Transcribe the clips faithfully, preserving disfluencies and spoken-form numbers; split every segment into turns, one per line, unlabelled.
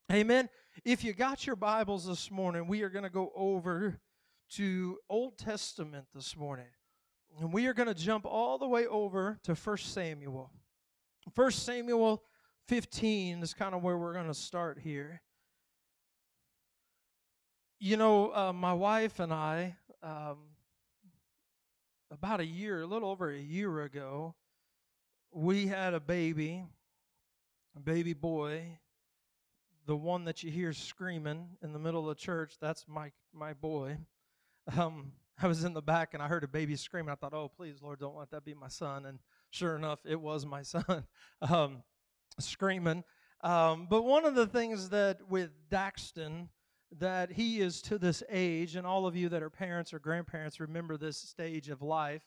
Amen. If you got your Bibles this morning, we are going to go over to Old Testament this morning. And we are going to jump all the way over to First Samuel. First Samuel fifteen is kind of where we're going to start here. You know, uh, my wife and I, um, about a year, a little over a year ago, we had a baby, a baby boy. The one that you hear screaming in the middle of the church, that's my my boy. Um, I was in the back and I heard a baby screaming. I thought, oh, please, Lord, don't let that be my son. And sure enough, it was my son um, screaming. Um, but one of the things that with Daxton, that he is to this age, and all of you that are parents or grandparents remember this stage of life,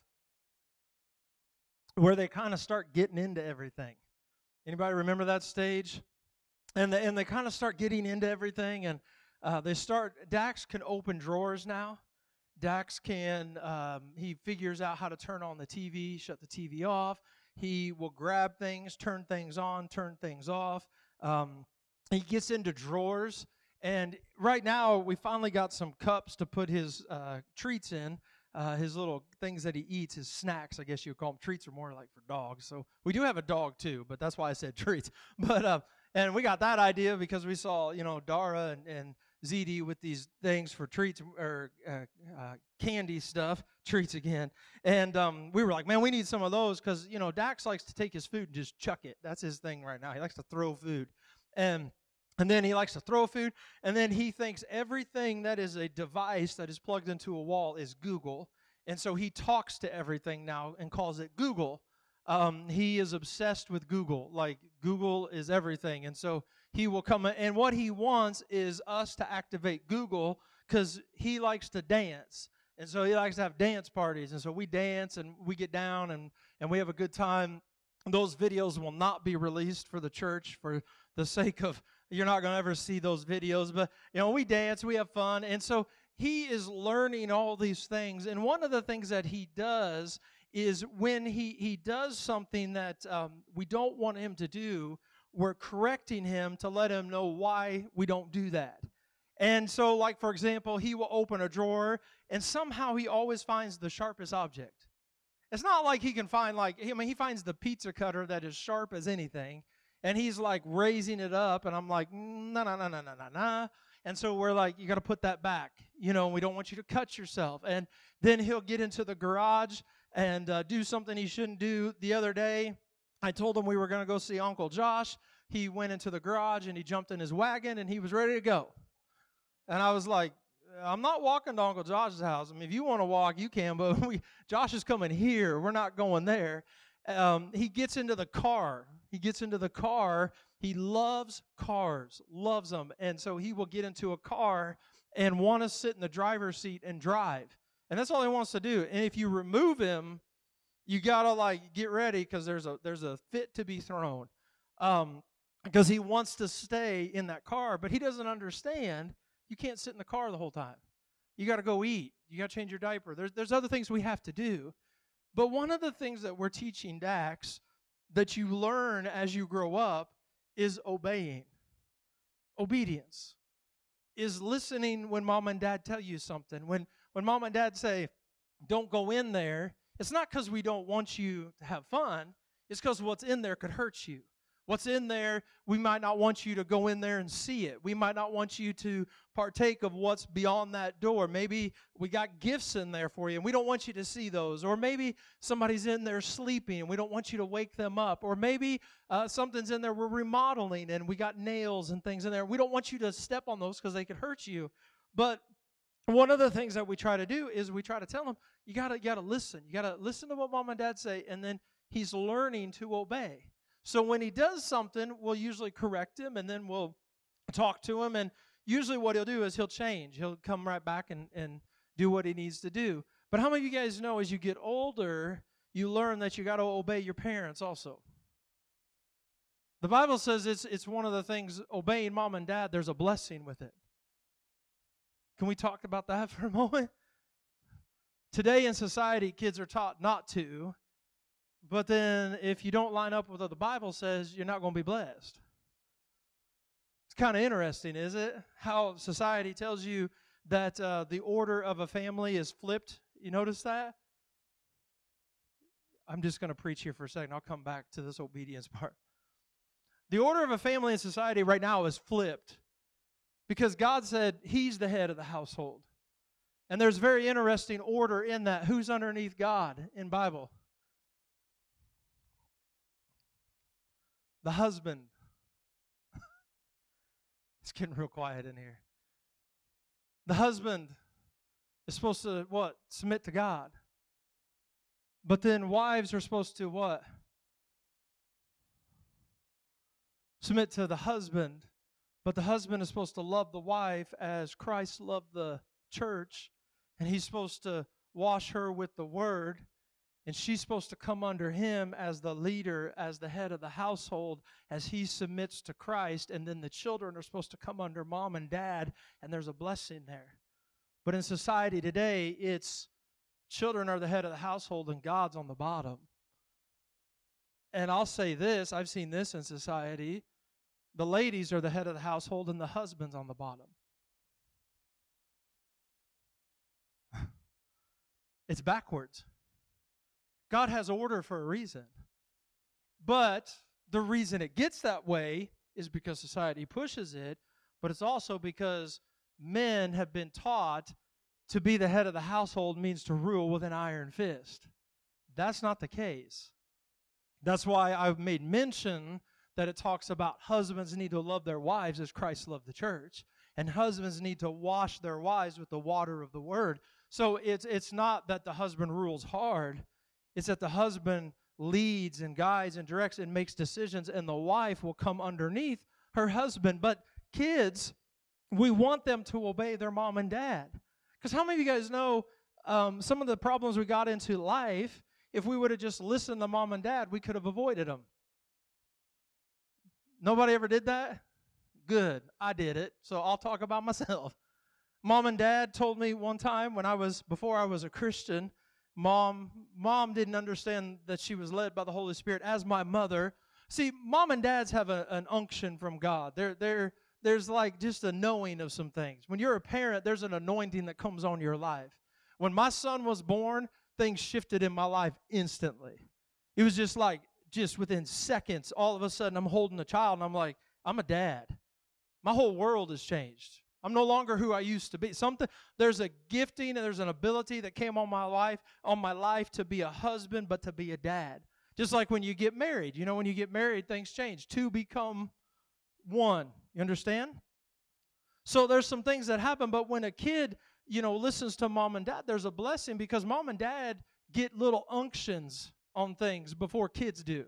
where they kind of start getting into everything. Anybody remember that stage? And they, and they kind of start getting into everything, and uh, they start, Dax can open drawers now. Dax can, um, he figures out how to turn on the T V, shut the T V off. He will grab things, turn things on, turn things off. Um, he gets into drawers, and right now we finally got some cups to put his uh, treats in, uh, his little things that he eats, his snacks, I guess you would call them. Treats are more like for dogs. So we do have a dog too, but that's why I said treats. But, uh, And we got that idea because we saw, you know, Dara and, and Z D with these things for treats or uh, uh, candy stuff, treats again. And um, we were like, man, we need some of those because, you know, Dax likes to take his food and just chuck it. That's his thing right now. He likes to throw food. And and then he likes to throw food. And then he thinks everything that is a device that is plugged into a wall is Google. And so he talks to everything now and calls it Google. Um, he is obsessed with Google. Like, Google is everything. And so he will come, and what he wants is us to activate Google because he likes to dance. And so he likes to have dance parties. And so we dance, and we get down, and, and we have a good time. Those videos will not be released for the church for the sake of, you're not going to ever see those videos. But, you know, we dance, we have fun. And so he is learning all these things. And one of the things that he does is when he, he does something that um, we don't want him to do, we're correcting him to let him know why we don't do that. And so, like, for example, he will open a drawer, and somehow he always finds the sharpest object. It's not like he can find, like, I mean, he finds the pizza cutter that is sharp as anything, and he's, like, raising it up, and I'm like, no, no, no, no, no, no, no. And so we're like, you got to put that back. You know, we don't want you to cut yourself. And then he'll get into the garage and uh, do something he shouldn't do. The other day, I told him we were going to go see Uncle Josh. He went into the garage, and he jumped in his wagon, and he was ready to go. And I was like, I'm not walking to Uncle Josh's house. I mean, if you want to walk, you can, but we, Josh is coming here. We're not going there. Um, he gets into the car. He gets into the car. He loves cars, loves them. And so he will get into a car and want to sit in the driver's seat and drive. And that's all he wants to do. And if you remove him, you got to, like, get ready because there's a there's a fit to be thrown. Um, because he wants to stay in that car, but he doesn't understand you can't sit in the car the whole time. You got to go eat. You got to change your diaper. There's, there's other things we have to do. But one of the things that we're teaching Dax that you learn as you grow up is obeying. Obedience is listening when mom and dad tell you something. When when mom and dad say, don't go in there, it's not because we don't want you to have fun. It's because what's in there could hurt you. What's in there, we might not want you to go in there and see it. We might not want you to partake of what's beyond that door. Maybe we got gifts in there for you, and we don't want you to see those. Or maybe somebody's in there sleeping, and we don't want you to wake them up. Or maybe uh, something's in there we're remodeling, and we got nails and things in there. We don't want you to step on those because they could hurt you. But one of the things that we try to do is we try to tell them, you gotta, you gotta listen. You gotta listen to what mom and dad say, and then he's learning to obey. So when he does something, we'll usually correct him, and then we'll talk to him, and usually what he'll do is he'll change. He'll come right back and, and do what he needs to do. But how many of you guys know as you get older, you learn that you got to obey your parents also? The Bible says it's it's one of the things, obeying mom and dad, there's a blessing with it. Can we talk about that for a moment? Today in society, kids are taught not to. But then if you don't line up with what the Bible says, you're not going to be blessed. It's kind of interesting, is it? How society tells you that uh, the order of a family is flipped. You notice that? I'm just going to preach here for a second. I'll come back to this obedience part. The order of a family in society right now is flipped because God said He's the head of the household. And there's very interesting order in that. Who's underneath God in Bible? The husband. It's getting real quiet in here. The husband is supposed to, what? Submit to God. But then wives are supposed to what? Submit to the husband. But the husband is supposed to love the wife as Christ loved the church. And he's supposed to wash her with the word. And she's supposed to come under him as the leader, as the head of the household, as he submits to Christ. And then the children are supposed to come under mom and dad. And there's a blessing there. But in society today, it's children are the head of the household and God's on the bottom. And I'll say this, I've seen this in society. The ladies are the head of the household and the husband's on the bottom. It's backwards. God has order for a reason. But the reason it gets that way is because society pushes it, but it's also because men have been taught to be the head of the household means to rule with an iron fist. That's not the case. That's why I've made mention that it talks about husbands need to love their wives as Christ loved the church, and husbands need to wash their wives with the water of the word. So it's it's not that the husband rules hard. It's that the husband leads and guides and directs and makes decisions, and the wife will come underneath her husband. But kids, we want them to obey their mom and dad. Because how many of you guys know um, some of the problems we got into life, if we would have just listened to mom and dad, we could have avoided them. Nobody ever did that? Good. I did it, so I'll talk about myself. Mom and dad told me one time when I was, before I was a Christian, mom, mom didn't understand that she was led by the Holy Spirit as my mother. See, mom and dads have a, an unction from God. They're, they're, There's like just a knowing of some things. When you're a parent, there's an anointing that comes on your life. When my son was born, things shifted in my life instantly. It was just like, just within seconds, all of a sudden I'm holding a child and I'm like, I'm a dad. My whole world has changed. I'm no longer who I used to be. Something there's a gifting and there's an ability that came on my life, on my life to be a husband, but to be a dad. Just like when you get married. You know, when you get married, things change. Two become one. You understand? So there's some things that happen, but when a kid, you know, listens to mom and dad, there's a blessing because mom and dad get little unctions on things before kids do.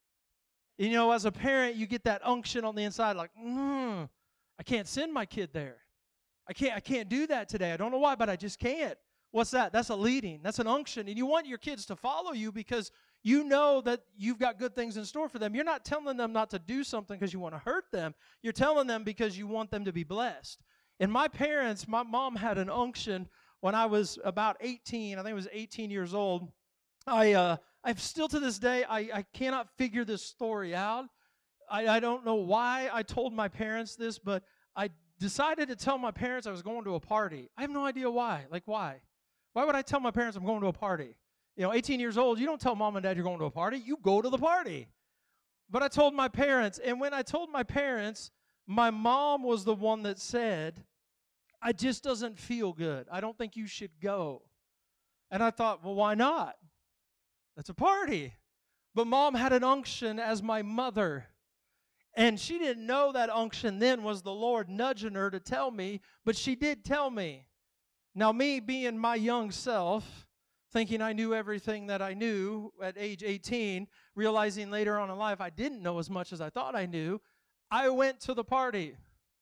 You know, as a parent, you get that unction on the inside, like, mm, I can't send my kid there. I can't, I can't do that today. I don't know why, but I just can't. What's that? That's a leading. That's an unction. And you want your kids to follow you because you know that you've got good things in store for them. You're not telling them not to do something because you want to hurt them. You're telling them because you want them to be blessed. And my parents, my mom had an unction when I was about eighteen. I think I was eighteen years old. I, uh, I've still to this day, I, I cannot figure this story out. I, I don't know why I told my parents this, but I decided to tell my parents I was going to a party. I have no idea why. Like, why? Why would I tell my parents I'm going to a party? You know, eighteen years old, you don't tell mom and dad you're going to a party. You go to the party. But I told my parents, and when I told my parents, my mom was the one that said, I just doesn't feel good. I don't think you should go. And I thought, well, why not? That's a party. But mom had an unction as my mother. And she didn't know that unction then was the Lord nudging her to tell me, but she did tell me. Now, me being my young self, thinking I knew everything that I knew at age eighteen, realizing later on in life I didn't know as much as I thought I knew, I went to the party.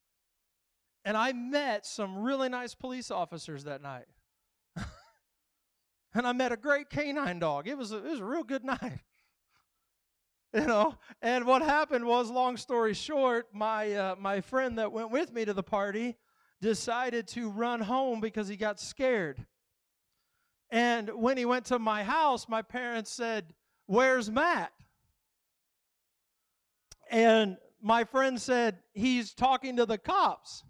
And I met some really nice police officers that night. And I met a great canine dog. It was a, it was a real good night. You know, and what happened was, long story short, my uh, my friend that went with me to the party decided to run home because he got scared. And when he went to my house, my parents said, "Where's Matt?" And my friend said, he's talking to the cops.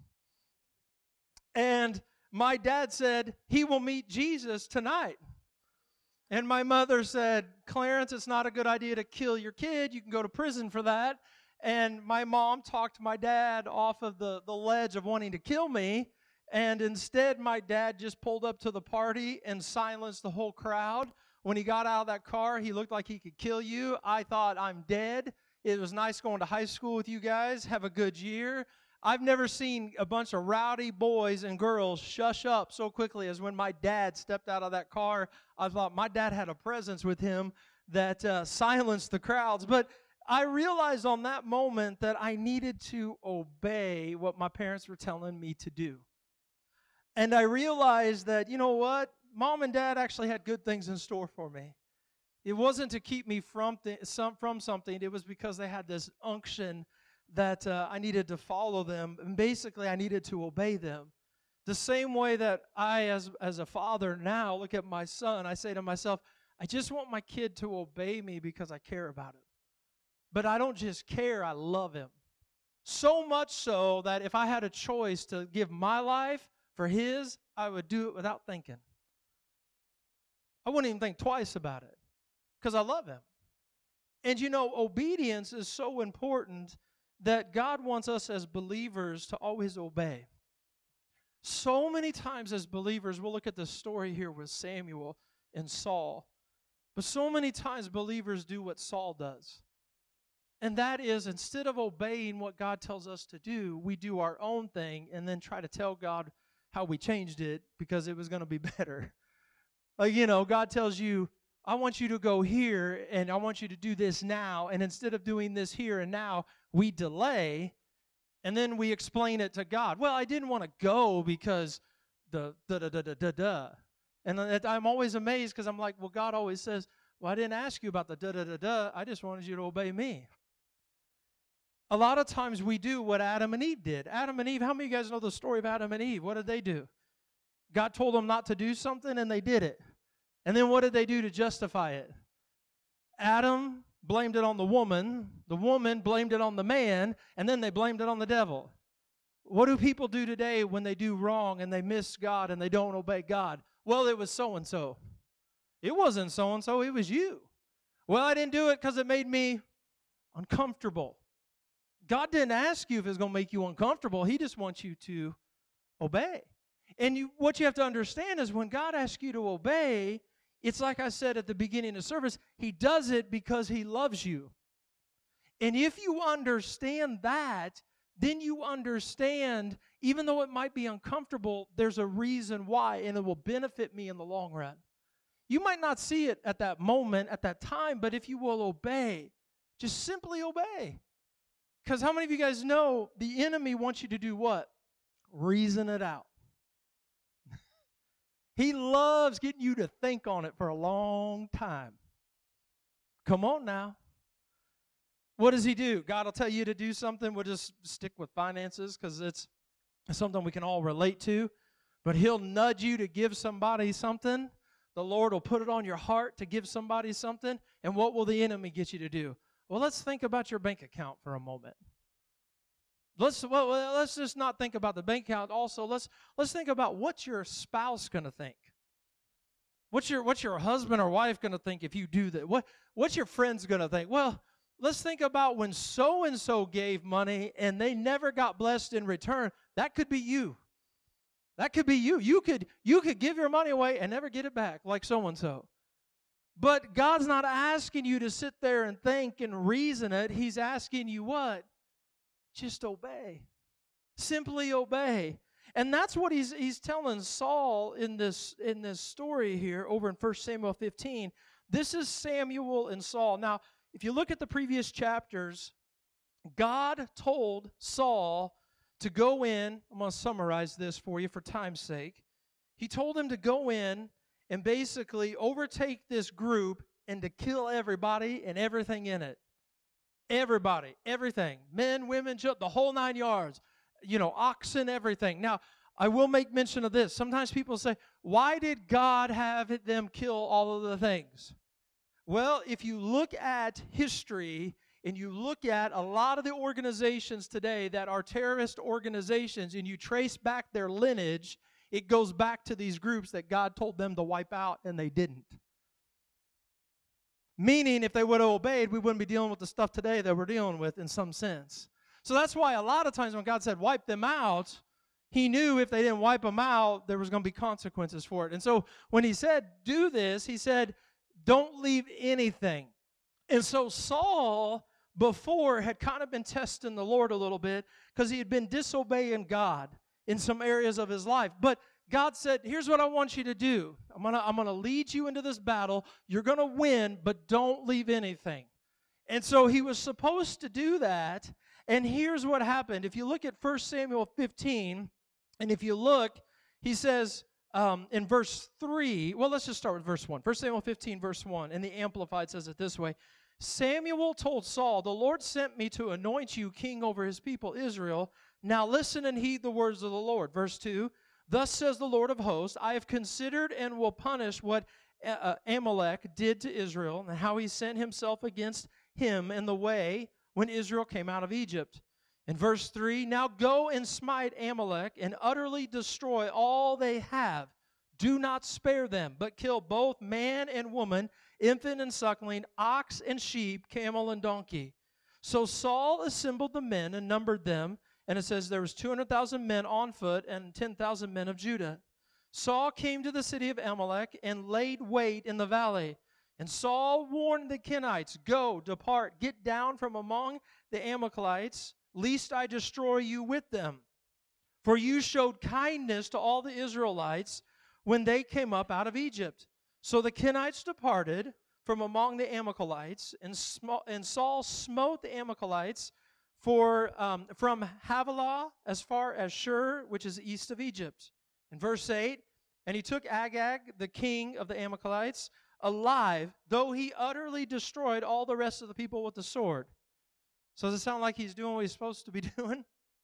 And my dad said, he will meet Jesus tonight. And my mother said, Clarence, it's not a good idea to kill your kid. You can go to prison for that. And my mom talked my dad off of the, the ledge of wanting to kill me. And instead, my dad just pulled up to the party and silenced the whole crowd. When he got out of that car, he looked like he could kill you. I thought, I'm dead. It was nice going to high school with you guys. Have a good year. I've never seen a bunch of rowdy boys and girls shush up so quickly as when my dad stepped out of that car. I thought my dad had a presence with him that uh, silenced the crowds. But I realized on that moment that I needed to obey what my parents were telling me to do. And I realized that, you know what? Mom and Dad actually had good things in store for me. It wasn't to keep me from, th- some, from something. It was because they had this unction that uh, I needed to follow them, and basically I needed to obey them. The same way that I, as, as a father now, look at my son, I say to myself, I just want my kid to obey me because I care about him. But I don't just care, I love him. So much so that if I had a choice to give my life for his, I would do it without thinking. I wouldn't even think twice about it because I love him. And you know, obedience is so important that God wants us as believers to always obey. So many times as believers, we'll look at the story here with Samuel and Saul, but so many times believers do what Saul does. And that is, instead of obeying what God tells us to do, we do our own thing and then try to tell God how we changed it because it was going to be better. Like, you know, God tells you, I want you to go here, and I want you to do this now. And instead of doing this here and now, we delay, and then we explain it to God. Well, I didn't want to go because the da-da-da-da-da-da. And I'm always amazed because I'm like, well, God always says, well, I didn't ask you about the da-da-da-da. I just wanted you to obey me. A lot of times we do what Adam and Eve did. Adam and Eve, how many of you guys know the story of Adam and Eve? What did they do? God told them not to do something, and they did it. And then what did they do to justify it? Adam blamed it on the woman. The woman blamed it on the man. And then they blamed it on the devil. What do people do today when they do wrong and they miss God and they don't obey God? Well, it was so-and-so. It wasn't so-and-so. It was you. Well, I didn't do it because it made me uncomfortable. God didn't ask you if it was going to make you uncomfortable. He just wants you to obey. And you, what you have to understand is when God asks you to obey, it's like I said at the beginning of service, He does it because He loves you. And if you understand that, then you understand, even though it might be uncomfortable, there's a reason why, and it will benefit me in the long run. You might not see it at that moment, at that time, but if you will obey, just simply obey. Because how many of you guys know the enemy wants you to do what? Reason it out. He loves getting you to think on it for a long time. Come on now. What does he do? God will tell you to do something. We'll just stick with finances because it's something we can all relate to. But he'll nudge you to give somebody something. The Lord will put it on your heart to give somebody something. And what will the enemy get you to do? Well, let's think about your bank account for a moment. Let's well, let's just not think about the bank account. Also, let's let's think about what's your spouse going to think. What's your what's your husband or wife going to think if you do that? What what's your friends going to think? Well, let's think about when so and so gave money and they never got blessed in return. That could be you. That could be you. You could you could give your money away and never get it back, like so and so. But God's not asking you to sit there and think and reason it. He's asking you what? Just obey. Simply obey. And that's what he's he's telling Saul in this in this story here over in First Samuel fifteen. This is Samuel and Saul. Now, if you look at the previous chapters, God told Saul to go in. I'm going to summarize this for you for time's sake. He told him to go in and basically overtake this group and to kill everybody and everything in it. Everybody, everything, men, women, children, the whole nine yards, you know, oxen, everything. Now, I will make mention of this. Sometimes people say, why did God have them kill all of the things? Well, if you look at history, and you look at a lot of the organizations today that are terrorist organizations, and you trace back their lineage, it goes back to these groups that God told them to wipe out, and they didn't. Meaning, if they would have obeyed, we wouldn't be dealing with the stuff today that we're dealing with in some sense. So that's why a lot of times when God said wipe them out, He knew if they didn't wipe them out, there was going to be consequences for it. And so when He said do this, He said don't leave anything. And so Saul before had kind of been testing the Lord a little bit because he had been disobeying God in some areas of his life. But God said, here's what I want you to do. I'm going to I'm going to lead you into this battle. You're going to win, but don't leave anything. And so he was supposed to do that. And here's what happened. If you look at First Samuel fifteen, and if you look, he says um, in verse three, well, let's just start with verse one. First Samuel fifteen, verse one, and the Amplified says it this way. Samuel told Saul, the Lord sent me to anoint you king over his people Israel. Now listen and heed the words of the Lord. Verse two, thus says the Lord of hosts, I have considered and will punish what uh, Amalek did to Israel, and how he sent himself against him in the way when Israel came out of Egypt. In verse three, now go and smite Amalek and utterly destroy all they have. Do not spare them, but kill both man and woman, infant and suckling, ox and sheep, camel and donkey. So Saul assembled the men and numbered them, and it says there was two hundred thousand men on foot and ten thousand men of Judah. Saul came to the city of Amalek and laid wait in the valley. And Saul warned the Kenites, go, depart, get down from among the Amalekites, lest I destroy you with them. For you showed kindness to all the Israelites when they came up out of Egypt. So the Kenites departed from among the Amalekites, and, sm- and Saul smote the Amalekites for, um, from Havilah as far as Shur, which is east of Egypt. In verse eight, and he took Agag, the king of the Amalekites, alive, though he utterly destroyed all the rest of the people with the sword. So does it sound like he's doing what he's supposed to be doing?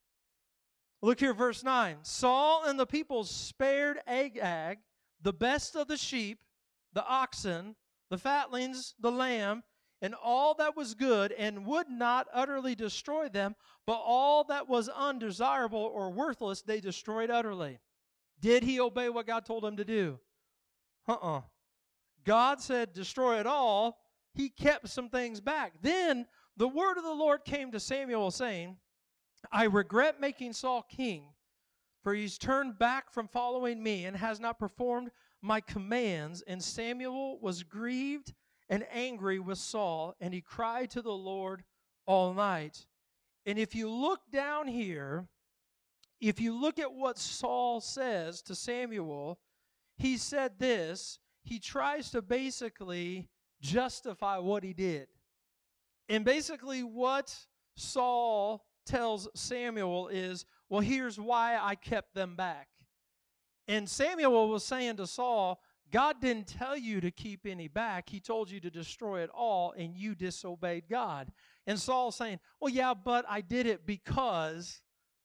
Look here, verse nine. Saul and the people spared Agag, the best of the sheep, the oxen, the fatlings, the lamb, and all that was good, and would not utterly destroy them, but all that was undesirable or worthless they destroyed utterly. Did he obey what God told him to do? Uh-uh. God said destroy it all. He kept some things back. Then the word of the Lord came to Samuel saying, I regret making Saul king, for he's turned back from following me and has not performed my commands. And Samuel was grieved and angry with Saul, and he cried to the Lord all night. And if you look down here, if you look at what Saul says to Samuel, he said this. He tries to basically justify what he did. And basically what Saul tells Samuel is, well, here's why I kept them back. And Samuel was saying to Saul, God didn't tell you to keep any back. He told you to destroy it all, and you disobeyed God. And Saul's saying, well, yeah, but I did it because...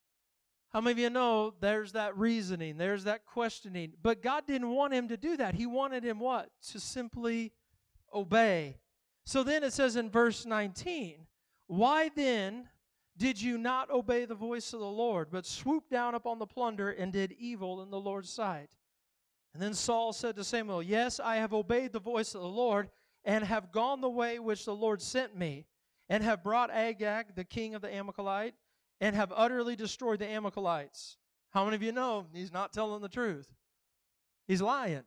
How many of you know there's that reasoning, there's that questioning? But God didn't want him to do that. He wanted him what? To simply obey. So then it says in verse nineteen, why then did you not obey the voice of the Lord, but swooped down upon the plunder and did evil in the Lord's sight? And then Saul said to Samuel, yes, I have obeyed the voice of the Lord and have gone the way which the Lord sent me, and have brought Agag, the king of the Amalekite, and have utterly destroyed the Amalekites. How many of you know he's not telling the truth? He's lying.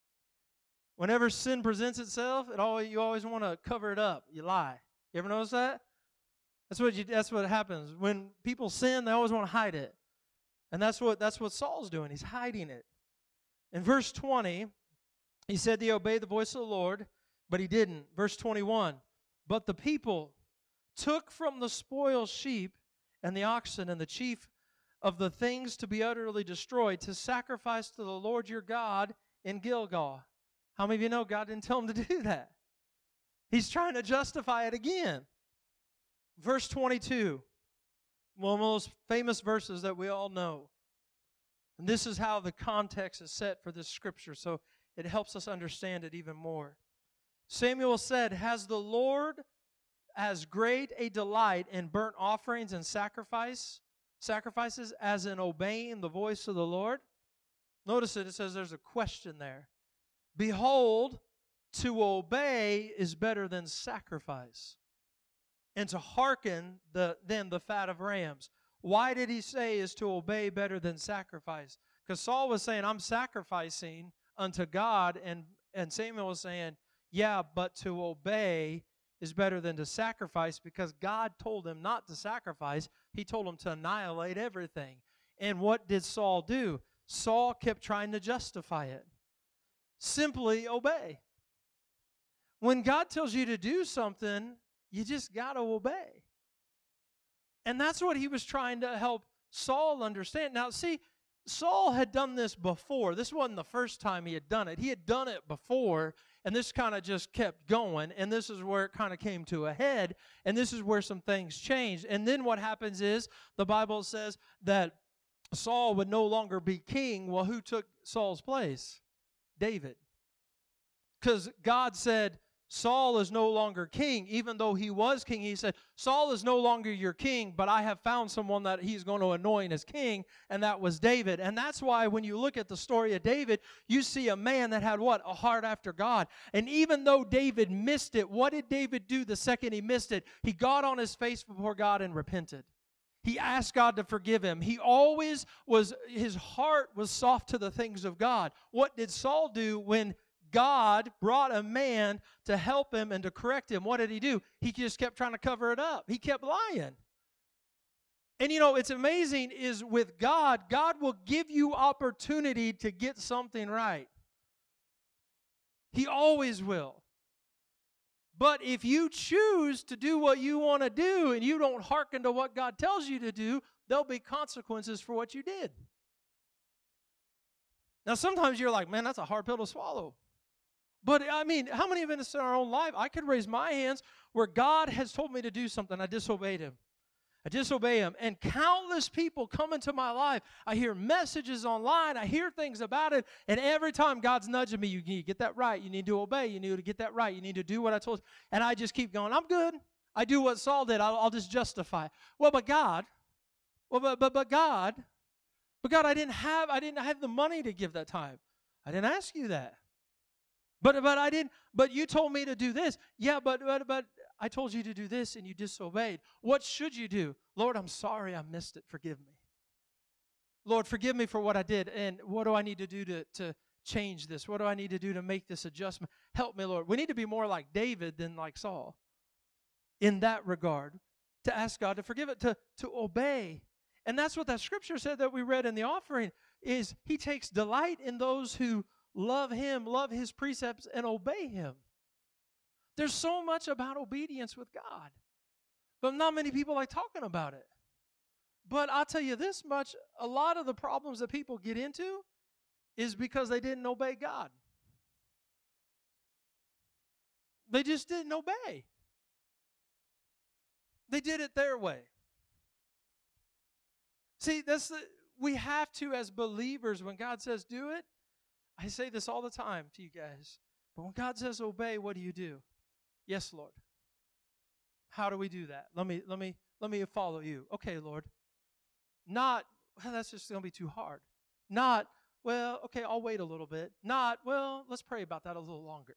Whenever sin presents itself, it always, you always want to cover it up. You lie. You ever notice that? That's what you, that's what happens. When people sin, they always want to hide it. And that's what, that's what Saul's doing. He's hiding it. In verse twenty, he said he obeyed the voice of the Lord, but he didn't. Verse twenty-one, but the people took from the spoil sheep and the oxen and the chief of the things to be utterly destroyed, to sacrifice to the Lord your God in Gilgal. How many of you know God didn't tell him to do that? He's trying to justify it again. Verse twenty-two, one of the most famous verses that we all know. And this is how the context is set for this scripture, so it helps us understand it even more. Samuel said, has the Lord as great a delight in burnt offerings and sacrifice, sacrifices as in obeying the voice of the Lord? Notice it, it says there's a question there. Behold, to obey is better than sacrifice, and to hearken the, than the fat of rams. Why did he say is to obey better than sacrifice? Because Saul was saying, I'm sacrificing unto God, and, and Samuel was saying, yeah, but to obey is better than to sacrifice, because God told him not to sacrifice. He told him to annihilate everything. And what did Saul do? Saul kept trying to justify it. Simply obey. When God tells you to do something, you just got to obey. And that's what he was trying to help Saul understand. Now, see, Saul had done this before. This wasn't the first time he had done it. He had done it before, and this kind of just kept going, and this is where it kind of came to a head, and this is where some things changed. And then what happens is the Bible says that Saul would no longer be king. Well, who took Saul's place? David. Because God said, Saul is no longer king. Even though he was king, he said, Saul is no longer your king, but I have found someone that he's going to anoint as king, and that was David. And that's why when you look at the story of David, you see a man that had what? A heart after God. And even though David missed it, what did David do the second he missed it? He got on his face before God and repented. He asked God to forgive him. He always was, his heart was soft to the things of God. What did Saul do when God brought a man to help him and to correct him? What did he do? He just kept trying to cover it up. He kept lying. And you know, it's amazing is with God, God will give you opportunity to get something right. He always will. But if you choose to do what you want to do and you don't hearken to what God tells you to do, there'll be consequences for what you did. Now, sometimes you're like, man, that's a hard pill to swallow. But, I mean, how many of us in our own life, I could raise my hands where God has told me to do something, I disobeyed Him. I disobey Him. And countless people come into my life. I hear messages online. I hear things about it. And every time God's nudging me, you need to get that right. You need to obey. You need to get that right. You need to do what I told you. And I just keep going, I'm good. I do what Saul did. I'll, I'll just justify. Well, but God, well, but, but, but God, but God, I didn't have, I didn't have the money to give that time. I didn't ask you that. But but I didn't, but you told me to do this. Yeah, but but but I told you to do this and you disobeyed. What should you do? Lord, I'm sorry I missed it. Forgive me. Lord, forgive me for what I did. And what do I need to do to, to change this? What do I need to do to make this adjustment? Help me, Lord. We need to be more like David than like Saul in that regard, to ask God to forgive it, to, to obey. And that's what that scripture said that we read in the offering, is He takes delight in those who love Him, love His precepts, and obey Him. There's so much about obedience with God, but not many people like talking about it. But I'll tell you this much, a lot of the problems that people get into is because they didn't obey God. They just didn't obey. They did it their way. See, that's the, we have to, as believers, when God says do it, I say this all the time to you guys, but when God says obey, what do you do? Yes, Lord. How do we do that? Let me let me let me follow you. Okay, Lord. Not, well, that's just going to be too hard. Not, well, okay, I'll wait a little bit. Not, well, let's pray about that a little longer.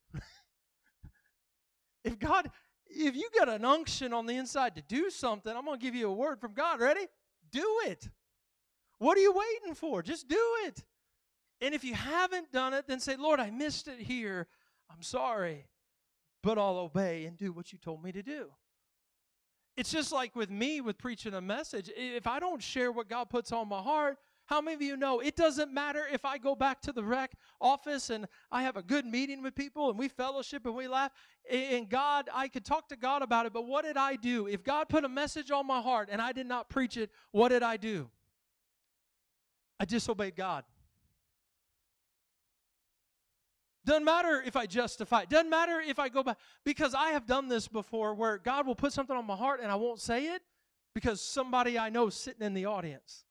If God, if you got an unction on the inside to do something, I'm going to give you a word from God. Ready? Do it. What are you waiting for? Just do it. And if you haven't done it, then say, Lord, I missed it here. I'm sorry, but I'll obey and do what you told me to do. It's just like with me with preaching a message. If I don't share what God puts on my heart, how many of you know it doesn't matter if I go back to the rec office and I have a good meeting with people and we fellowship and we laugh, and God, I could talk to God about it, but what did I do? If God put a message on my heart and I did not preach it, what did I do? I disobeyed God. Doesn't matter if I justify it. Doesn't matter if I go back. Because I have done this before where God will put something on my heart and I won't say it because somebody I know is sitting in the audience.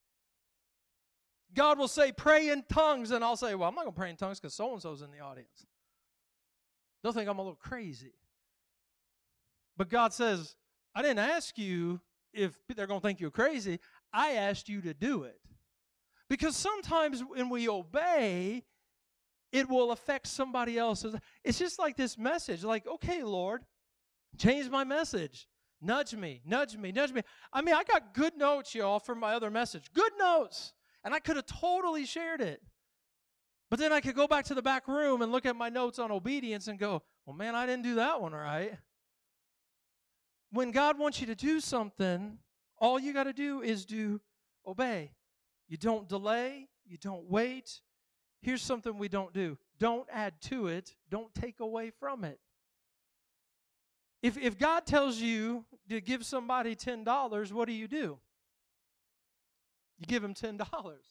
God will say, pray in tongues, and I'll say, well, I'm not going to pray in tongues because so-and-so's in the audience. They'll think I'm a little crazy. But God says, I didn't ask you if they're going to think you're crazy. I asked you to do it. Because sometimes when we obey, it will affect somebody else's. It's just like this message. Like, okay, Lord, change my message. Nudge me, nudge me, nudge me. I mean, I got good notes, y'all, from my other message. Good notes. And I could have totally shared it. But then I could go back to the back room and look at my notes on obedience and go, well, man, I didn't do that one right. When God wants you to do something, all you got to do is do obey. You don't delay. You don't wait. Here's something we don't do. Don't add to it. Don't take away from it. If, if God tells you to give somebody ten dollars, what do you do? You give them ten dollars.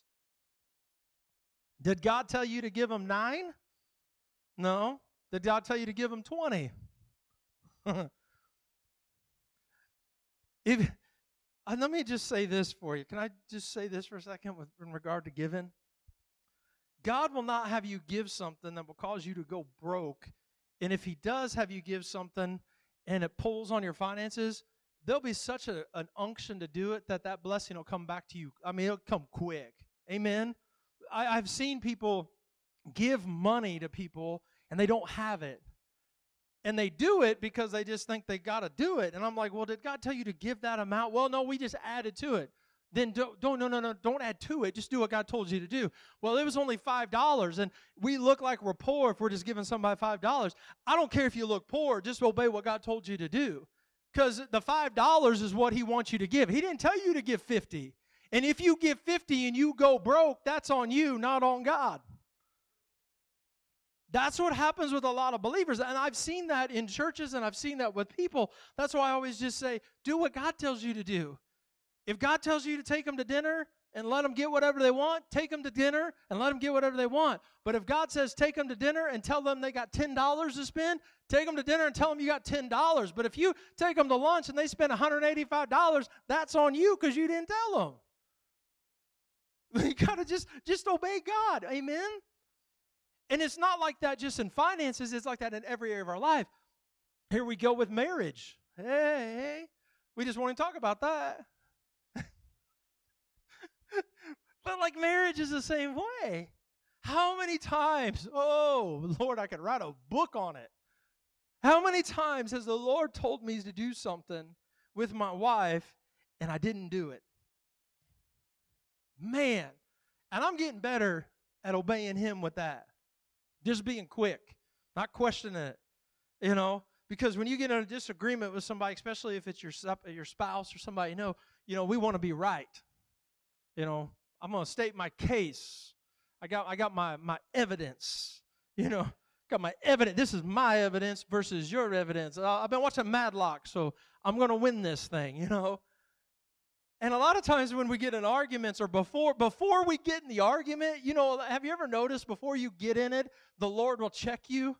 Did God tell you to give them nine? No. Did God tell you to give them twenty? if, uh, let me just say this for you. Can I just say this for a second with, in regard to giving? God will not have you give something that will cause you to go broke. And if He does have you give something and it pulls on your finances, there'll be such a, an unction to do it that that blessing will come back to you. I mean, it'll come quick. Amen? I, I've seen people give money to people and they don't have it. And they do it because they just think they got to do it. And I'm like, well, did God tell you to give that amount? Well, no, we just added to it. Then don't, don't, no, no, no, don't add to it. Just do what God told you to do. Well, it was only five dollars, and we look like we're poor if we're just giving somebody five dollars. I don't care if you look poor. Just obey what God told you to do. Because the five dollars is what He wants you to give. He didn't tell you to give fifty. And if you give fifty and you go broke, that's on you, not on God. That's what happens with a lot of believers. And I've seen that in churches, and I've seen that with people. That's why I always just say, do what God tells you to do. If God tells you to take them to dinner and let them get whatever they want, take them to dinner and let them get whatever they want. But if God says take them to dinner and tell them they got ten dollars to spend, take them to dinner and tell them you got ten dollars. But if you take them to lunch and they spend one hundred eighty-five dollars, that's on you because you didn't tell them. You got to just, just obey God. Amen? And it's not like that just in finances. It's like that in every area of our life. Here we go with marriage. Hey, hey. We just want to talk about that. But like marriage is the same way. How many times, oh, Lord, I could write a book on it. How many times has the Lord told me to do something with my wife and I didn't do it? Man, and I'm getting better at obeying Him with that. Just being quick, not questioning it, you know. Because when you get in a disagreement with somebody, especially if it's your, your spouse or somebody you know, you know, we want to be right. You know, I'm going to state my case. I got I got my, my evidence, you know, got my evidence. This is my evidence versus your evidence. Uh, I've been watching Matlock, so I'm going to win this thing, you know. And a lot of times when we get in arguments or before before we get in the argument, you know, have you ever noticed before you get in it, the Lord will check you?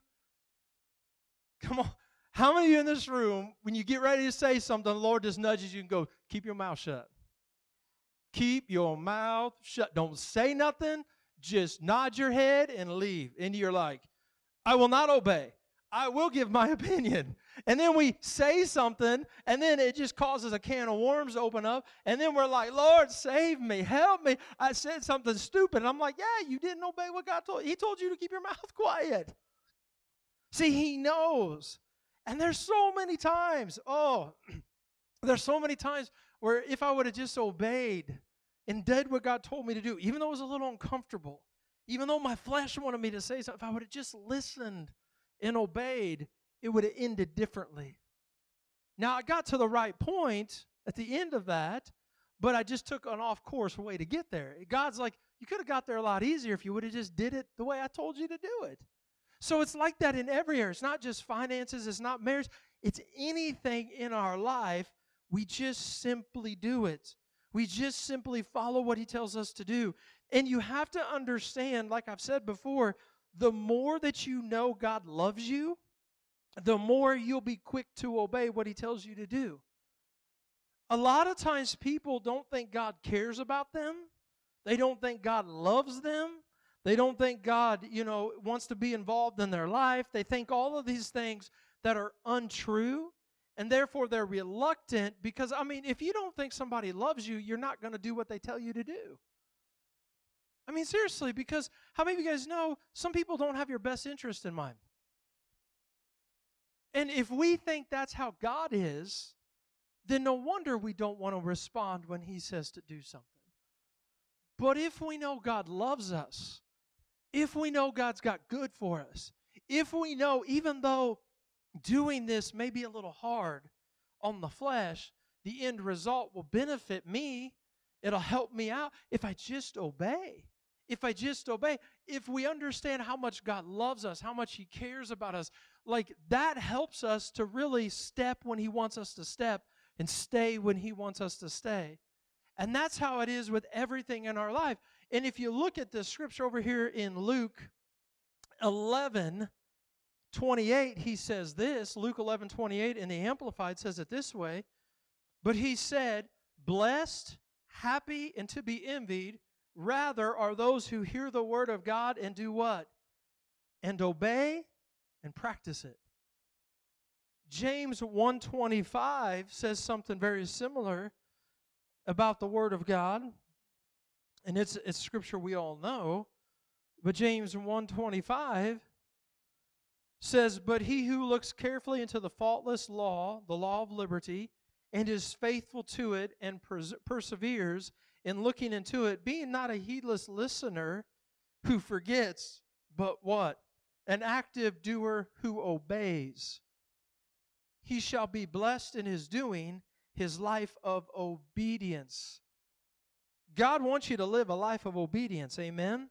Come on. How many of you in this room, when you get ready to say something, the Lord just nudges you and go, keep your mouth shut. Keep your mouth shut. Don't say nothing. Just nod your head and leave. And you're like, I will not obey. I will give my opinion. And then we say something, and then it just causes a can of worms to open up. And then we're like, Lord, save me. Help me. I said something stupid. And I'm like, yeah, you didn't obey what God told you. He told you to keep your mouth quiet. See, He knows. And there's so many times, oh, there's so many times where if I would have just obeyed and did what God told me to do, even though it was a little uncomfortable, even though my flesh wanted me to say something, if I would have just listened and obeyed, it would have ended differently. Now, I got to the right point at the end of that, but I just took an off-course way to get there. God's like, you could have got there a lot easier if you would have just did it the way I told you to do it. So it's like that in every area. It's not just finances. It's not marriage. It's anything in our life. We just simply do it. We just simply follow what He tells us to do. And you have to understand, like I've said before, the more that you know God loves you, the more you'll be quick to obey what He tells you to do. A lot of times people don't think God cares about them. They don't think God loves them. They don't think God, you know, wants to be involved in their life. They think all of these things that are untrue. And therefore, they're reluctant because, I mean, if you don't think somebody loves you, you're not going to do what they tell you to do. I mean, seriously, because how many of you guys know some people don't have your best interest in mind? And if we think that's how God is, then no wonder we don't want to respond when He says to do something. But if we know God loves us, if we know God's got good for us, if we know even though doing this may be a little hard on the flesh, the end result will benefit me, it'll help me out if I just obey. If I just obey, if we understand how much God loves us, how much He cares about us, like that helps us to really step when He wants us to step and stay when He wants us to stay. And that's how it is with everything in our life. And if you look at the scripture over here in Luke eleven twenty-eight, he says this, Luke eleven twenty-eight in the Amplified says it this way, but he said, blessed, happy, and to be envied, rather are those who hear the word of God and do what? And obey and practice it. James one twenty-five says something very similar about the word of God. And it's, it's scripture we all know. But James one twenty-five says, but he who looks carefully into the faultless law, the law of liberty, and is faithful to it and pers- perseveres in looking into it, being not a heedless listener who forgets, but what? An active doer who obeys. He shall be blessed in his doing, his life of obedience. God wants you to live a life of obedience, amen?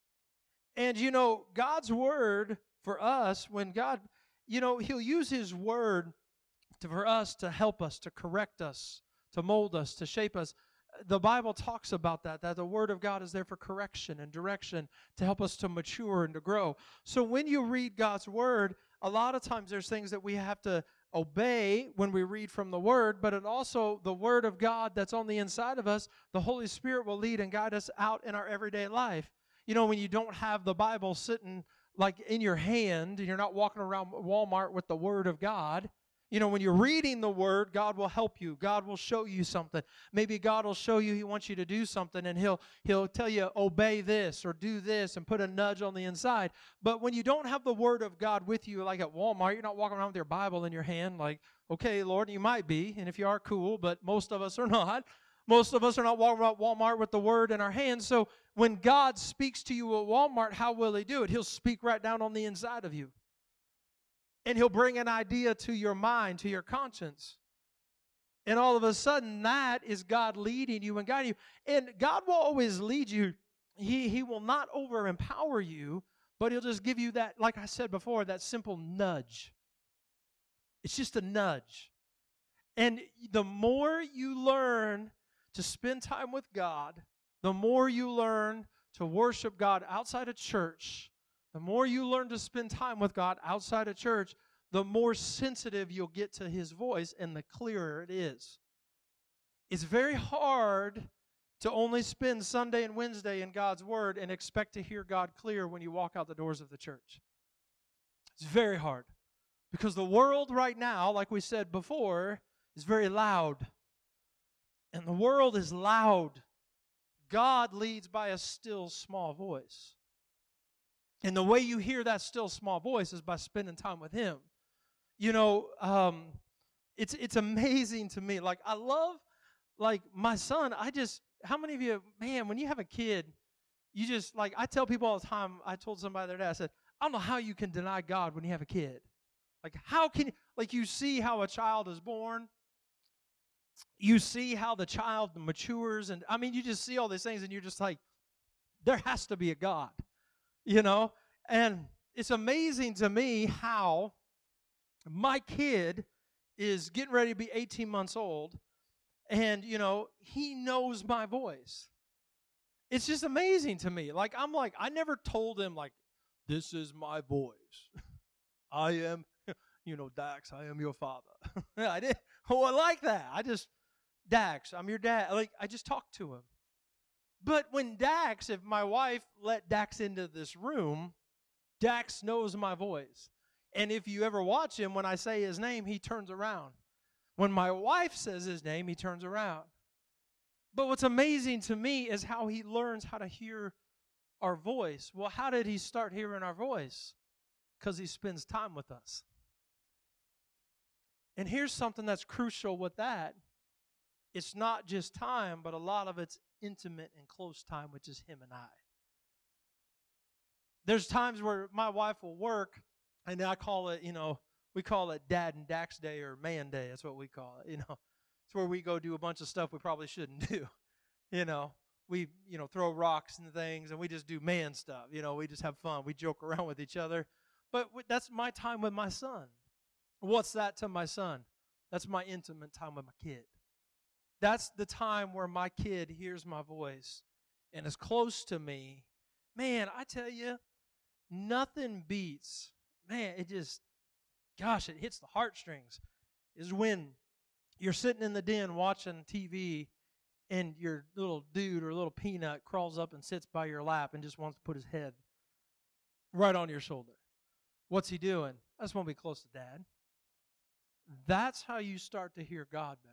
And you know, God's word for us, when God, you know, He'll use His word to, for us to help us, to correct us, to mold us, to shape us. The Bible talks about that, that the word of God is there for correction and direction, to help us to mature and to grow. So when you read God's word, a lot of times there's things that we have to obey when we read from the word, but it also, the word of God that's on the inside of us, the Holy Spirit will lead and guide us out in our everyday life. You know, when you don't have the Bible sitting like in your hand, and you're not walking around Walmart with the word of God, you know, when you're reading the word, God will help you. God will show you something. Maybe God will show you He wants you to do something, and He'll He'll tell you, obey this or do this, and put a nudge on the inside. But when you don't have the word of God with you, like at Walmart, you're not walking around with your Bible in your hand like, okay, Lord, you might be, and if you are, cool, but most of us are not. Most of us are not walking around Walmart with the word in our hands. So when God speaks to you at Walmart, how will He do it? He'll speak right down on the inside of you. And He'll bring an idea to your mind, to your conscience. And all of a sudden, that is God leading you and guiding you. And God will always lead you. He, he will not over-empower you, but He'll just give you that, like I said before, that simple nudge. It's just a nudge. And the more you learn to spend time with God, the more you learn to worship God outside of church, the more you learn to spend time with God outside of church, the more sensitive you'll get to His voice and the clearer it is. It's very hard to only spend Sunday and Wednesday in God's Word and expect to hear God clear when you walk out the doors of the church. It's very hard. Because the world right now, like we said before, is very loud. And the world is loud. God leads by a still small voice. And the way you hear that still small voice is by spending time with Him. You know, um, it's it's amazing to me. Like, I love, like, my son, I just, how many of you, man, when you have a kid, you just, like, I tell people all the time, I told somebody the other day, I said, I don't know how you can deny God when you have a kid. Like, how can you, like, you see how a child is born. You see how the child matures. And, I mean, you just see all these things, and you're just like, there has to be a God. You know, and it's amazing to me how my kid is getting ready to be eighteen months old, and, you know, he knows my voice. It's just amazing to me. Like, I'm like, I never told him, like, this is my voice. I am, you know, Dax, I am your father. I didn't, oh, I like that. I just, Dax, I'm your dad. Like, I just talked to him. But when Dax, if my wife let Dax into this room, Dax knows my voice. And if you ever watch him, when I say his name, he turns around. When my wife says his name, he turns around. But what's amazing to me is how he learns how to hear our voice. Well, how did he start hearing our voice? Because he spends time with us. And here's something that's crucial with that. It's not just time, but a lot of it's intimate and close time, which is him and I. There's times where my wife will work, and I call it, you know, we call it Dad and Dax Day or Man Day. That's what we call it, you know. It's where we go do a bunch of stuff we probably shouldn't do, you know. We, you know, throw rocks and things, and we just do man stuff. You know, we just have fun. We joke around with each other. But that's my time with my son. What's that to my son? That's my intimate time with my kid. That's the time where my kid hears my voice and is close to me. Man, I tell you, nothing beats, man, it just, gosh, it hits the heartstrings, is when you're sitting in the den watching T V and your little dude or little peanut crawls up and sits by your lap and just wants to put his head right on your shoulder. What's he doing? I just want to be close to Dad. That's how you start to hear God better.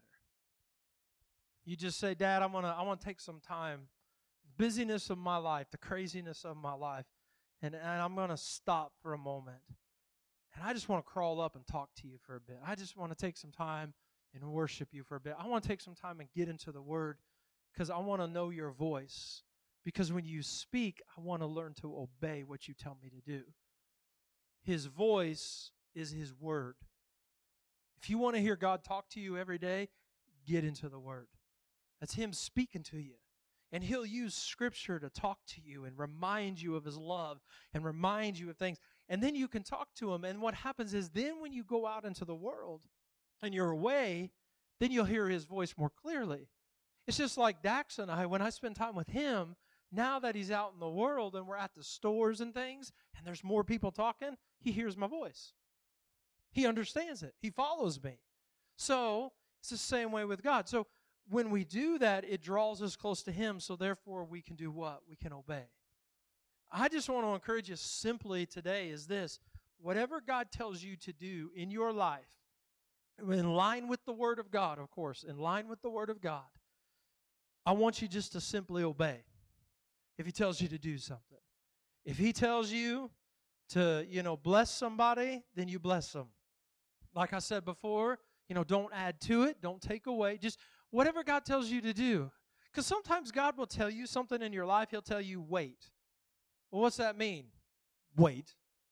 You just say, Dad, I'm gonna I want to take some time, busyness of my life, the craziness of my life, and, and I'm going to stop for a moment. And I just want to crawl up and talk to you for a bit. I just want to take some time and worship you for a bit. I want to take some time and get into the Word because I want to know your voice. Because when you speak, I want to learn to obey what you tell me to do. His voice is His Word. If you want to hear God talk to you every day, get into the Word. That's Him speaking to you. And He'll use Scripture to talk to you and remind you of His love and remind you of things. And then you can talk to Him. And what happens is then when you go out into the world and you're away, then you'll hear His voice more clearly. It's just like Dax and I, when I spend time with him, now that he's out in the world and we're at the stores and things, and there's more people talking, he hears my voice. He understands it. He follows me. So it's the same way with God. So when we do that, it draws us close to Him, so therefore we can do what? We can obey. I just want to encourage you simply today is this. Whatever God tells you to do in your life, in line with the Word of God, of course, in line with the Word of God, I want you just to simply obey if He tells you to do something. If He tells you to, you know, bless somebody, then you bless them. Like I said before, you know, don't add to it, don't take away. Just whatever God tells you to do. Because sometimes God will tell you something in your life, He'll tell you, wait. Well, what's that mean? Wait.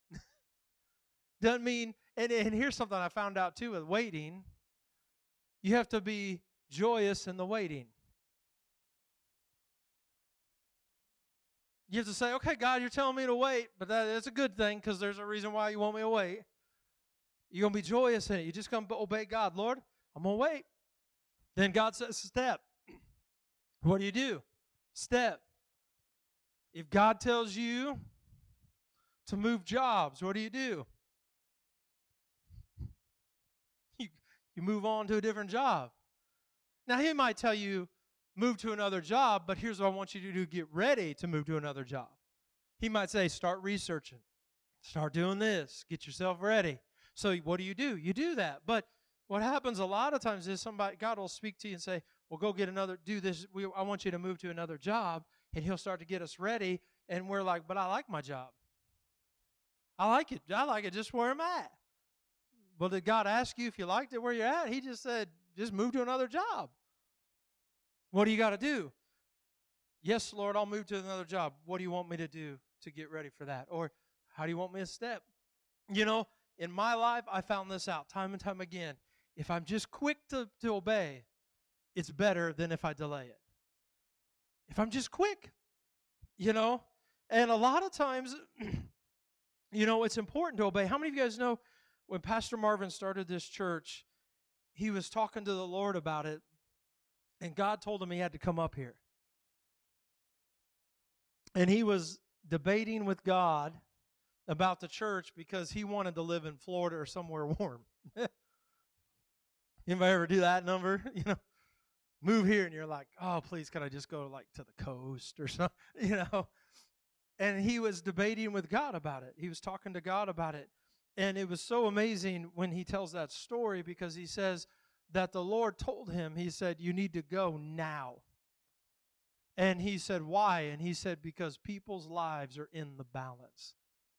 Doesn't mean, and, and here's something I found out too with waiting. You have to be joyous in the waiting. You have to say, okay, God, you're telling me to wait, but that, that's a good thing because there's a reason why you want me to wait. You're going to be joyous in it. You're just going to obey God. Lord, I'm going to wait. Then God says, step. What do you do? Step. If God tells you to move jobs, what do you do? You, you move on to a different job. Now, He might tell you, move to another job, but here's what I want you to do, get ready to move to another job. He might say, start researching. Start doing this. Get yourself ready. So what do you do? You do that. But what happens a lot of times is somebody, God will speak to you and say, well, go get another, do this. We, I want you to move to another job. And He'll start to get us ready. And we're like, but I like my job. I like it. I like it just where I'm at. Well, did God ask you if you liked it where you're at? He just said, just move to another job. What do you got to do? Yes, Lord, I'll move to another job. What do you want me to do to get ready for that? Or how do you want me to step? You know, in my life, I found this out time and time again. If I'm just quick to, to obey, it's better than if I delay it. If I'm just quick, you know, and a lot of times, you know, it's important to obey. How many of you guys know when Pastor Marvin started this church, he was talking to the Lord about it, and God told him he had to come up here. And he was debating with God about the church because he wanted to live in Florida or somewhere warm. Anybody ever do that number? You know, move here and you're like, oh, please, can I just go like to the coast or something? You know, and he was debating with God about it. He was talking to God about it. And it was so amazing when he tells that story because he says, that the Lord told him, he said, you need to go now. And he said, why? And he said, because people's lives are in the balance.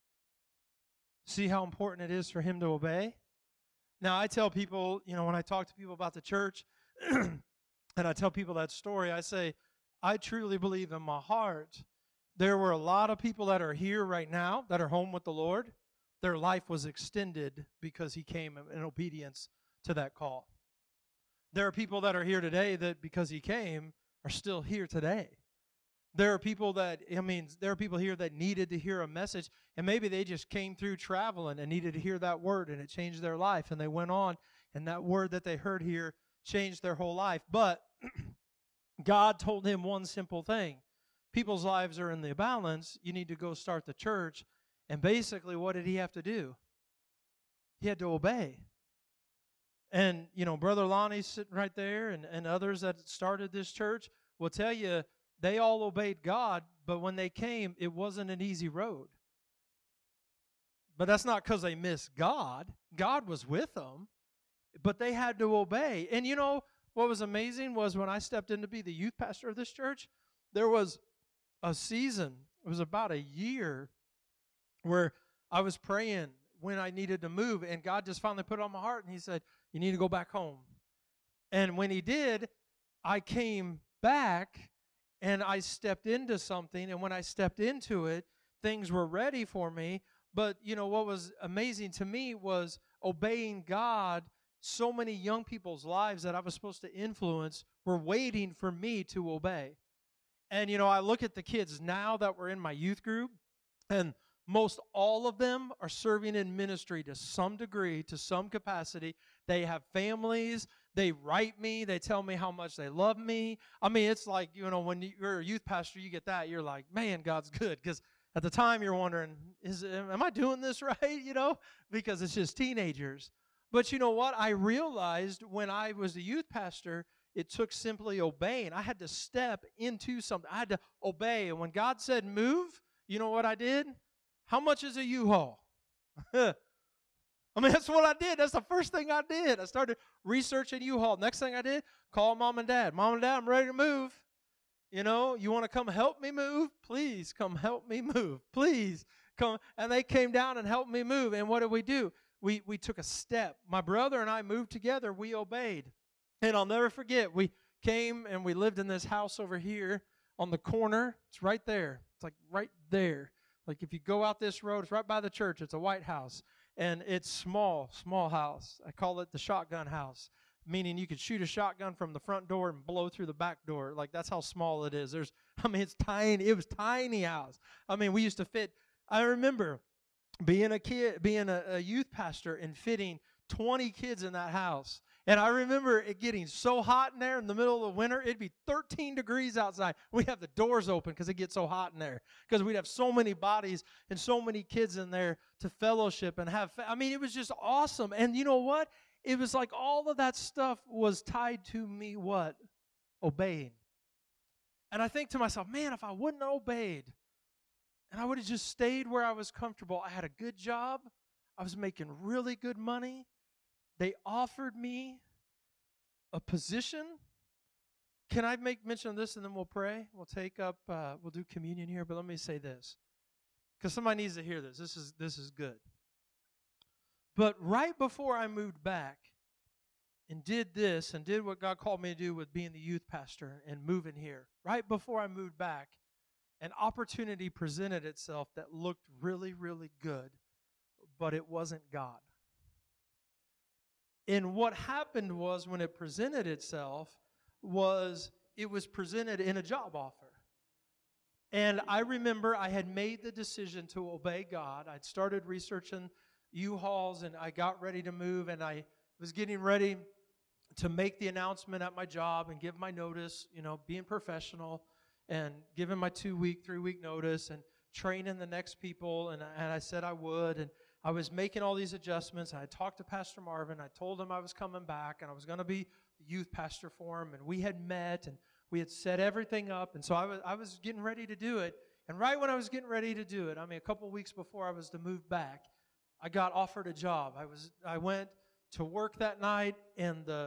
See how important it is for him to obey? Now, I tell people, you know, when I talk to people about the church, and I tell people that story, I say, I truly believe in my heart there were a lot of people that are here right now that are home with the Lord. Their life was extended because he came in obedience to that call. There are people that are here today that because he came are still here today. There are people that, I mean, there are people here that needed to hear a message, and maybe they just came through traveling and needed to hear that word, and it changed their life, and they went on, and that word that they heard here changed their whole life. But God told him one simple thing. People's lives are in the balance. You need to go start the church. And basically, what did he have to do? He had to obey. And, you know, Brother Lonnie's sitting right there, and, and others that started this church will tell you they all obeyed God, but when they came, it wasn't an easy road. But that's not because they missed God. God was with them, but they had to obey. And, you know, what was amazing was when I stepped in to be the youth pastor of this church, there was a season, it was about a year, where I was praying when I needed to move, and God just finally put it on my heart, and he said, you need to go back home. And when he did, I came back, and I stepped into something, and when I stepped into it, things were ready for me. But, you know, what was amazing to me was obeying God. So many young people's lives that I was supposed to influence were waiting for me to obey. And, you know, I look at the kids now that were in my youth group, and most all of them are serving in ministry to some degree, to some capacity. They have families. They write me. They tell me how much they love me. I mean, it's like, you know, when you're a youth pastor, you get that. You're like, man, God's good. Because at the time you're wondering, is am I doing this right? You know, because it's just teenagers. But you know what? I realized when I was a youth pastor, it took simply obeying. I had to step into something. I had to obey. And when God said move, you know what I did? How much is a U-Haul? I mean, that's what I did. That's the first thing I did. I started researching U-Haul. Next thing I did, call mom and dad. Mom and dad, I'm ready to move. You know, you want to come help me move? Please come help me move. Please come. And they came down and helped me move. And what did we do? We we took a step. My brother and I moved together. We obeyed. And I'll never forget, we came and we lived in this house over here on the corner. It's right there. It's like right there. Like if you go out this road, it's right by the church. It's a white house. And it's small, small house. I call it the shotgun house, meaning you could shoot a shotgun from the front door and blow through the back door. Like that's how small it is. There's, I mean, it's tiny. It was tiny house. I mean, we used to fit. I remember being a kid, being a, a youth pastor and fitting twenty kids in that house. And I remember it getting so hot in there in the middle of the winter. It'd be thirteen degrees outside. We'd have the doors open because it gets so hot in there. Because we'd have so many bodies and so many kids in there to fellowship and have. I mean, it was just awesome. And you know what? It was like all of that stuff was tied to me what? Obeying. And I think to myself, man, if I wouldn't have obeyed and I would have just stayed where I was comfortable, I had a good job. I was making really good money. They offered me a position. Can I make mention of this and then we'll pray? We'll take up, uh, we'll do communion here, but let me say this. Because somebody needs to hear this. This is this is good. But right before I moved back and did this and did what God called me to do with being the youth pastor and moving here, right before I moved back, an opportunity presented itself that looked really, really good, but it wasn't God. And what happened was when it presented itself was it was presented in a job offer. And I remember I had made the decision to obey God. I'd started researching U-Hauls and I got ready to move and I was getting ready to make the announcement at my job and give my notice, you know, being professional and giving my two-week, three-week notice and training the next people. And, and I said I would. And I was making all these adjustments. I talked to Pastor Marvin. I told him I was coming back and I was going to be the youth pastor for him. And we had met and we had set everything up. And so I was I was getting ready to do it. And right when I was getting ready to do it, I mean, a couple of weeks before I was to move back, I got offered a job. I was I went to work that night, and the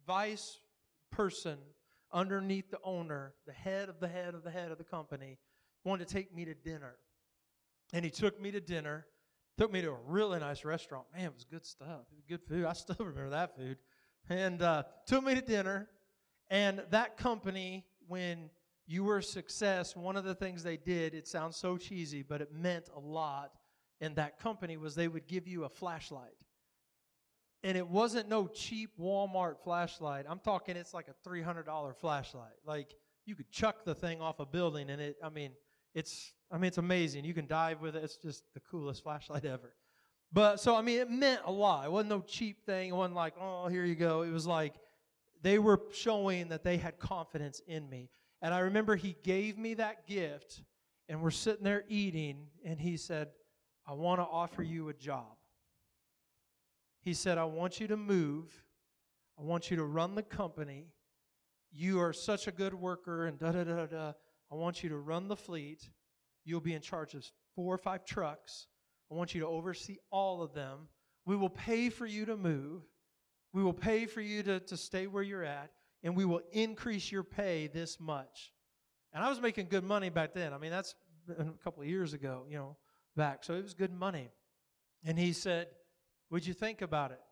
vice person underneath the owner, the head of the head of the head of the company, wanted to take me to dinner. And he took me to dinner, took me to a really nice restaurant. Man, it was good stuff. It was good food. I still remember that food. And uh, took me to dinner. And that company, when you were a success, one of the things they did, it sounds so cheesy, but it meant a lot in that company, was they would give you a flashlight. And it wasn't no cheap Walmart flashlight. I'm talking it's like a three hundred dollars flashlight. Like, you could chuck the thing off a building, and it, I mean, it's, I mean, it's amazing. You can dive with it. It's just the coolest flashlight ever. But, so, I mean, it meant a lot. It wasn't no cheap thing. It wasn't like, oh, here you go. It was like they were showing that they had confidence in me. And I remember he gave me that gift, and we're sitting there eating, and he said, I want to offer you a job. He said, I want you to move. I want you to run the company. You are such a good worker, and da-da-da-da. I want you to run the fleet. You'll be in charge of four or five trucks. I want you to oversee all of them. We will pay for you to move. We will pay for you to, to stay where you're at, and we will increase your pay this much. And I was making good money back then. I mean, that's a couple of years ago, you know, back. So it was good money. And he said, would you think about it?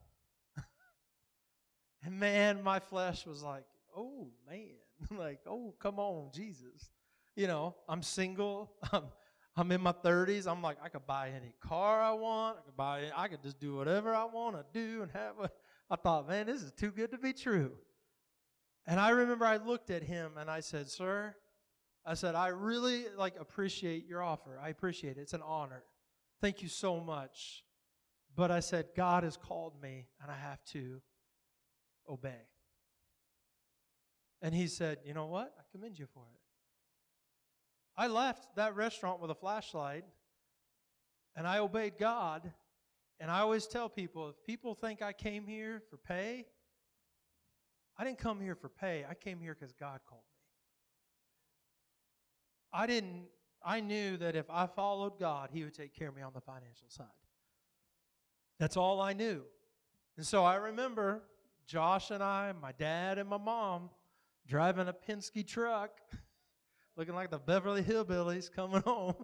And man, my flesh was like, oh, man. Like, oh, come on, Jesus. You know, I'm single. I'm, I'm in my thirties. I'm like, I could buy any car I want. I could buy, I could just do whatever I want to do and have a, I thought, man, this is too good to be true. And I remember I looked at him and I said, sir, I said, I really, like, appreciate your offer. I appreciate it. It's an honor. Thank you so much. But I said, God has called me, and I have to obey. And he said, you know what? I commend you for it. I left that restaurant with a flashlight, and I obeyed God. And I always tell people, if people think I came here for pay, I didn't come here for pay. I came here because God called me. I didn't, I knew that if I followed God, He would take care of me on the financial side. That's all I knew. And so I remember Josh and I, my dad and my mom, driving a Penske truck, looking like the Beverly Hillbillies coming home.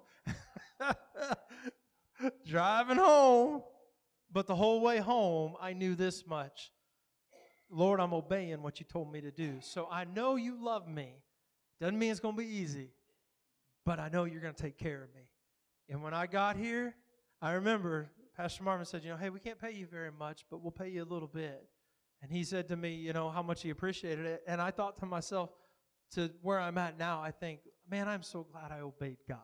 Driving home. But the whole way home, I knew this much. Lord, I'm obeying what you told me to do. So I know you love me. Doesn't mean it's going to be easy. But I know you're going to take care of me. And when I got here, I remember Pastor Marvin said, you know, hey, we can't pay you very much, but we'll pay you a little bit. And he said to me, you know, how much he appreciated it. And I thought to myself, to where I'm at now, I think, man, I'm so glad I obeyed God.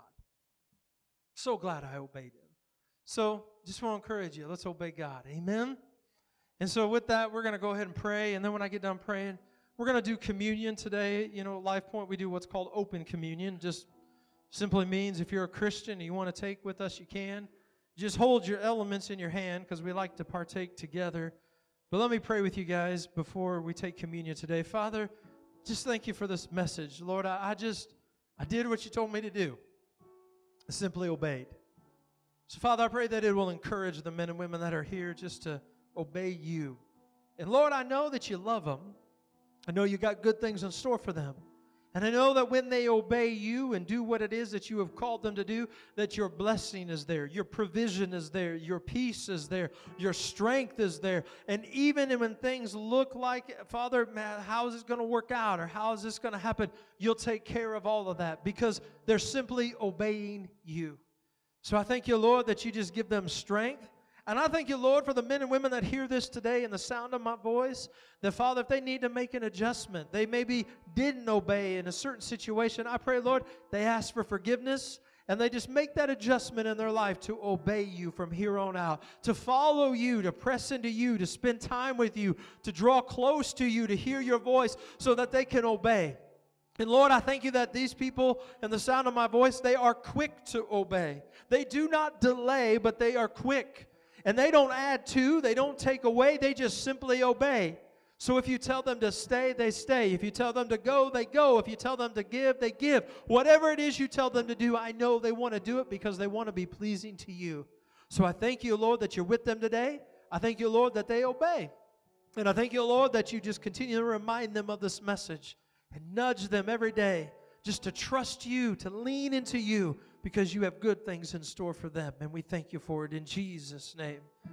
So glad I obeyed Him. So just want to encourage you, let's obey God. Amen? And so with that, we're going to go ahead and pray. And then when I get done praying, we're going to do communion today. You know, at Life Point, we do what's called open communion. Just simply means if you're a Christian and you want to take with us, you can. Just hold your elements in your hand because we like to partake together. But let me pray with you guys before we take communion today. Father, just thank you for this message. Lord, I, I just, I did what you told me to do. I simply obeyed. So, Father, I pray that it will encourage the men and women that are here just to obey you. And, Lord, I know that you love them. I know you got good things in store for them. And I know that when they obey you and do what it is that you have called them to do, that your blessing is there, your provision is there, your peace is there, your strength is there. And even when things look like, Father, man, how is this going to work out or how is this going to happen, you'll take care of all of that because they're simply obeying you. So I thank you, Lord, that you just give them strength. And I thank you, Lord, for the men and women that hear this today and the sound of my voice, that, Father, if they need to make an adjustment, they maybe didn't obey in a certain situation, I pray, Lord, they ask for forgiveness, and they just make that adjustment in their life to obey you from here on out, to follow you, to press into you, to spend time with you, to draw close to you, to hear your voice so that they can obey. And Lord, I thank you that these people and the sound of my voice, they are quick to obey. They do not delay, but they are quick. And they don't add to, they don't take away, they just simply obey. So if you tell them to stay, they stay. If you tell them to go, they go. If you tell them to give, they give. Whatever it is you tell them to do, I know they want to do it because they want to be pleasing to you. So I thank you, Lord, that you're with them today. I thank you, Lord, that they obey.
And I thank you, Lord, that you just continue to remind them of this message and nudge them every day just to trust you, to lean into you, because you have good things in store for them. And we thank you for it in Jesus' name.